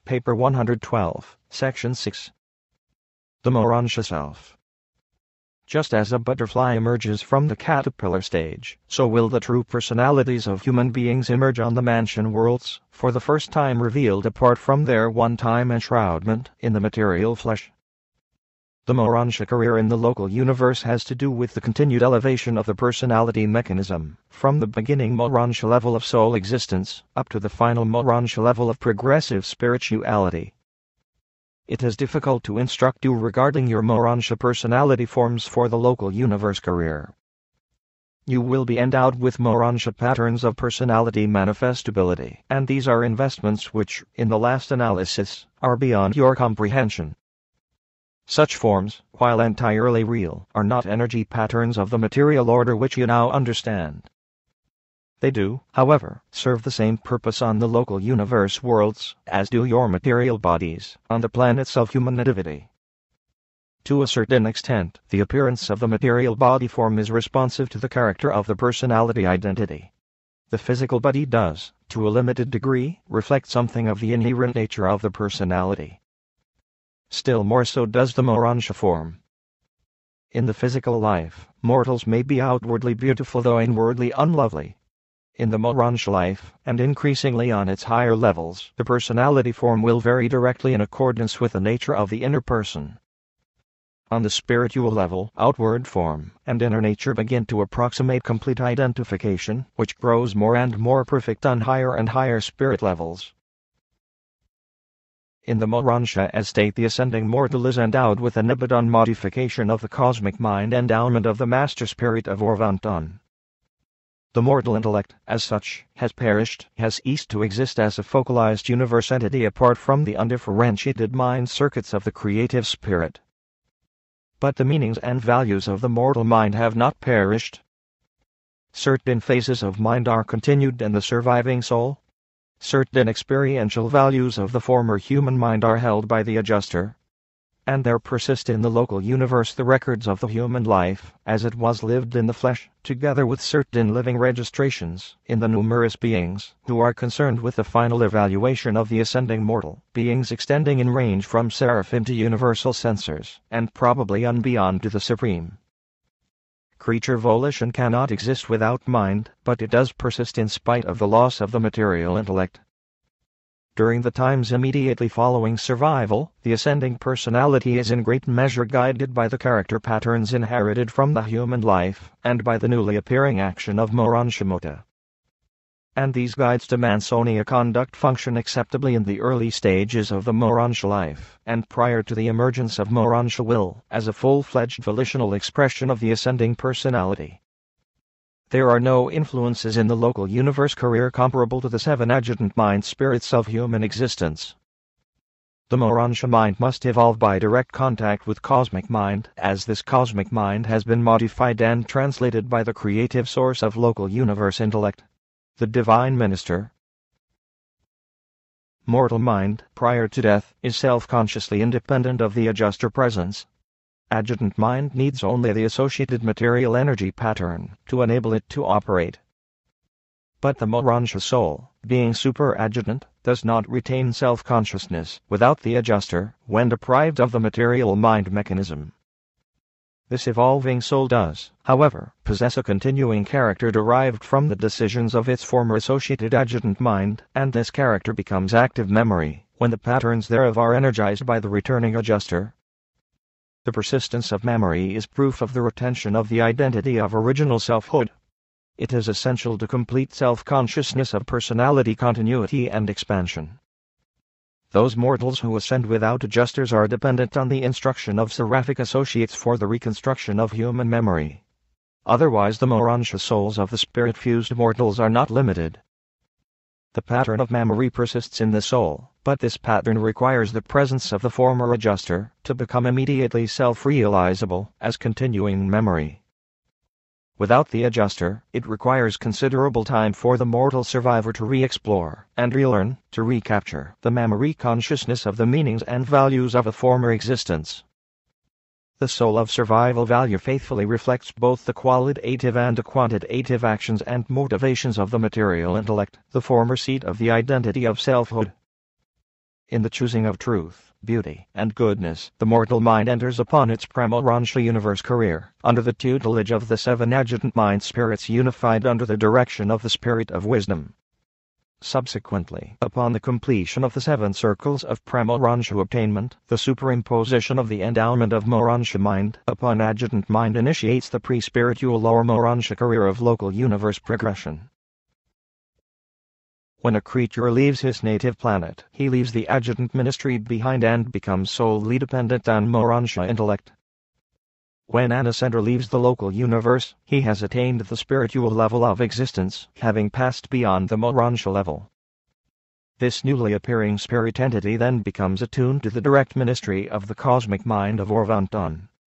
Paper 112, Section 6. The Moransha Self. Just as a butterfly emerges from the caterpillar stage, so will the true personalities of human beings emerge on the mansion worlds, for the first time revealed apart from their one-time enshroudment in the material flesh. The Moransha career in the local universe has to do with the continued elevation of the personality mechanism, from the beginning Moransha level of soul existence, up to the final Moransha level of progressive spirituality. It is difficult to instruct you regarding your Moransha personality forms for the local universe career. You will be endowed with Moransha patterns of personality manifestability, and these are investments which, in the last analysis, are beyond your comprehension. Such forms, while entirely real, are not energy patterns of the material order which you now understand. They do, however, serve the same purpose on the local universe worlds as do your material bodies on the planets of human nativity. To a certain extent, the appearance of the material body form is responsive to the character of the personality identity. The physical body does, to a limited degree, reflect something of the inherent nature of the personality. Still more so does the Moransha form. In the physical life, mortals may be outwardly beautiful though inwardly unlovely. In the Moransha life, and increasingly on its higher levels, the personality form will vary directly in accordance with the nature of the inner person. On the spiritual level, outward form and inner nature begin to approximate complete identification, which grows more and more perfect on higher and higher spirit levels. In the Moransha estate, the ascending mortal is endowed with a Nibbodon modification of the cosmic mind endowment of the Master Spirit of Orvonton. The mortal intellect, as such, has perished, has ceased to exist as a focalized universe entity apart from the undifferentiated mind circuits of the creative spirit. But the meanings and values of the mortal mind have not perished. Certain phases of mind are continued in the surviving soul. Certain experiential values of the former human mind are held by the adjuster. And there persist in the local universe the records of the human life, as it was lived in the flesh, together with certain living registrations, in the numerous beings, who are concerned with the final evaluation of the ascending mortal, beings extending in range from seraphim to universal censors, and probably on beyond to the supreme. Creature volition cannot exist without mind, but it does persist in spite of the loss of the material intellect. During the times immediately following survival, the ascending personality is in great measure guided by the character patterns inherited from the human life, and by the newly appearing action of Moransha Mota. And these guides to Mansonia conduct function acceptably in the early stages of the Moransha life, and prior to the emergence of Moransha will, as a full-fledged volitional expression of the ascending personality. There are no influences in the local universe career comparable to the 7 adjutant mind spirits of human existence. The Moransha mind must evolve by direct contact with cosmic mind, as this cosmic mind has been modified and translated by the creative source of local universe intellect, the divine minister. Mortal mind, prior to death, is self-consciously independent of the adjuster presence. Adjutant mind needs only the associated material energy pattern to enable it to operate. But the Moransha soul, being super-adjutant, does not retain self-consciousness without the adjuster when deprived of the material mind mechanism. This evolving soul does, however, possess a continuing character derived from the decisions of its former associated adjutant mind, and this character becomes active memory when the patterns thereof are energized by the returning adjuster. The persistence of memory is proof of the retention of the identity of original selfhood. It is essential to complete self-consciousness of personality continuity and expansion. Those mortals who ascend without adjusters are dependent on the instruction of seraphic associates for the reconstruction of human memory. Otherwise the Moransha souls of the spirit-fused mortals are not limited. The pattern of memory persists in the soul, but this pattern requires the presence of the former adjuster to become immediately self-realizable as continuing memory. Without the adjuster, it requires considerable time for the mortal survivor to re-explore and relearn, to recapture the memory consciousness of the meanings and values of a former existence. The soul of survival value faithfully reflects both the qualitative and the quantitative actions and motivations of the material intellect, the former seat of the identity of selfhood. In the choosing of truth, beauty, and goodness, the mortal mind enters upon its Pramarancha universe career, under the tutelage of the 7 adjutant mind spirits unified under the direction of the Spirit of Wisdom. Subsequently, upon the completion of the 7 circles of Pramarancha attainment, the superimposition of the endowment of Morancha mind upon adjutant mind initiates the pre-spiritual lower Morancha career of local universe progression. When a creature leaves his native planet, he leaves the adjutant ministry behind and becomes solely dependent on Morancha intellect. When an ascender leaves the local universe, he has attained the spiritual level of existence, having passed beyond the Morancha level. This newly appearing spirit entity then becomes attuned to the direct ministry of the cosmic mind of Orvonton.